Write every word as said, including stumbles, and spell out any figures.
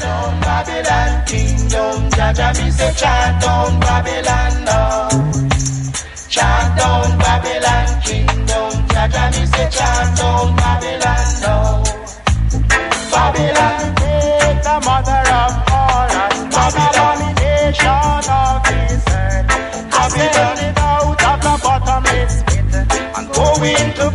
down Babylon kingdom. Jaja me say chant down Babylon now. Chant down Babylon kingdom. Jaja me say chant down Babylon now. Babylon take the mother of all and abomination of this earth. Babylon it out of the bottomless pit and go into